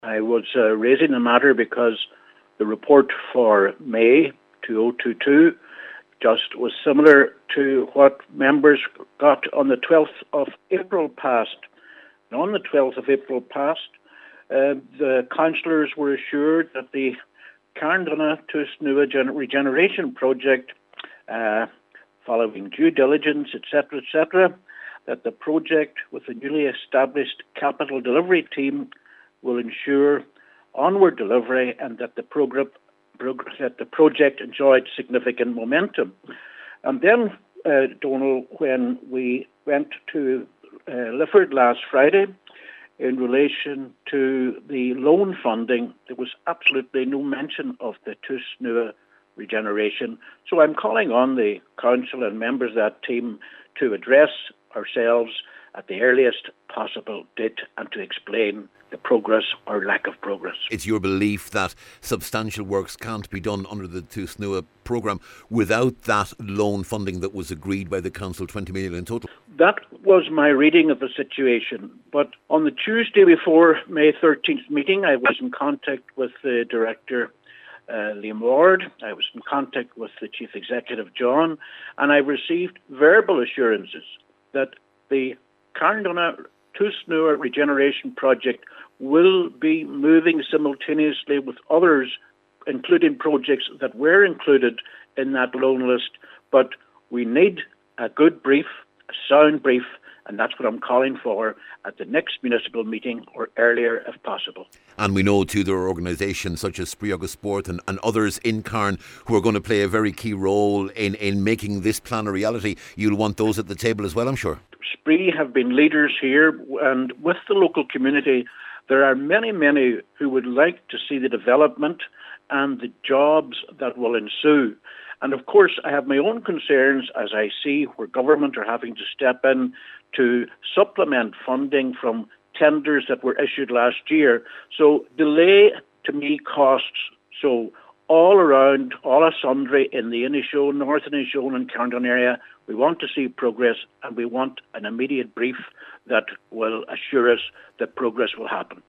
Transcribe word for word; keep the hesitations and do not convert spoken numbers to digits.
I was uh, raising the matter because the report for May two thousand twenty-two just was similar to what members got on the twelfth of April past. And on the twelfth of April past, uh, the councillors were assured that the Carndonagh Tusnua Regeneration Project, uh, following due diligence, et cetera, et cetera, that the project with the newly established capital delivery team will ensure onward delivery and that the program, progress, that the project enjoyed significant momentum. And then, uh, Donald, when we went to uh, Lifford last Friday in relation to the loan funding, there was absolutely no mention of the Tusnua regeneration. So I'm calling on the council and members of that team to address ourselves at the earliest possible date and to explain the progress or lack of progress. It's your belief that substantial works can't be done under the Tusnua programme without that loan funding that was agreed by the council, twenty million in total? That was my reading of the situation. But on the Tuesday before May thirteenth meeting, I was in contact with the director, uh, Liam Ward. I was in contact with the chief executive, John, and I received verbal assurances that the Carndonagh Tusnua Regeneration Project will be moving simultaneously with others, including projects that were included in that loan list. But we need a good brief, a sound brief, and that's what I'm calling for at the next municipal meeting or earlier if possible. And we know too there are organisations such as Spree Agus Sport and, and others in Carn who are going to play a very key role in, in making this plan a reality. You'll want those at the table as well, I'm sure. Spree have been leaders here, and with the local community, there are many, many who would like to see the development and the jobs that will ensue. And of course, I have my own concerns as I see where government are having to step in to supplement funding from tenders that were issued last year. So delay, to me, costs. So all around, all sundry in the Inishowen, North Inishowen and Carndon area, we want to see progress and we want an immediate brief that will assure us that progress will happen.